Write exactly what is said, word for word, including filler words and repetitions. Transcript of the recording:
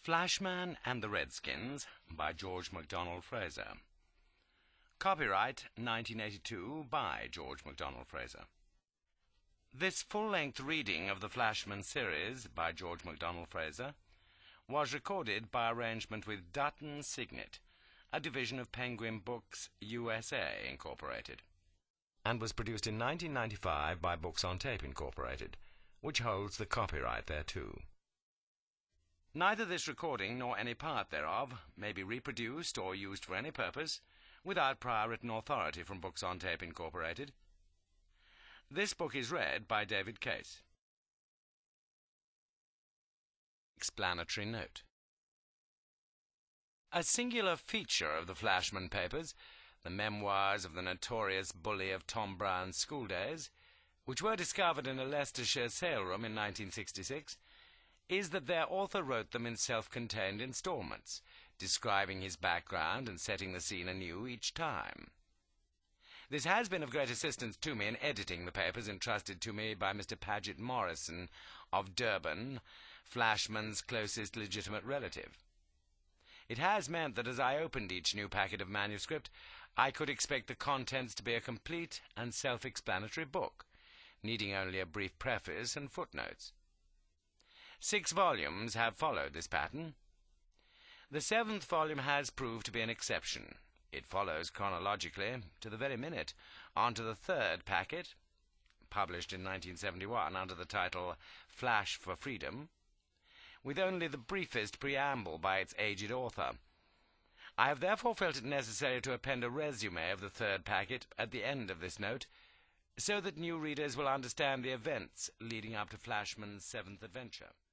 Flashman and the Redskins by George MacDonald Fraser. Copyright nineteen eighty-two by George MacDonald Fraser. This full-length reading of the Flashman series by George MacDonald Fraser was recorded by arrangement with Dutton Signet, a division of Penguin Books U S A Incorporated, and was produced in nineteen ninety-five by Books on Tape Incorporated, which holds the copyright thereto. Neither this recording nor any part thereof may be reproduced or used for any purpose without prior written authority from Books on Tape Incorporated. This book is read by David Case. Explanatory note. A singular feature of the Flashman Papers, the memoirs of the notorious bully of Tom Brown's school days, which were discovered in a Leicestershire sale-room in nineteen sixty-six, is that their author wrote them in self-contained installments, describing his background and setting the scene anew each time. This has been of great assistance to me in editing the papers entrusted to me by Mister Paget Morrison of Durban, Flashman's closest legitimate relative. It has meant that as I opened each new packet of manuscript, I could expect the contents to be a complete and self-explanatory book, needing only a brief preface and footnotes. Six volumes have followed this pattern. The seventh volume has proved to be an exception. It follows chronologically, to the very minute, onto the third packet, published in nineteen seventy-one under the title Flash for Freedom, with only the briefest preamble by its aged author. I have therefore felt it necessary to append a resume of the third packet at the end of this note, so that new readers will understand the events leading up to Flashman's seventh adventure.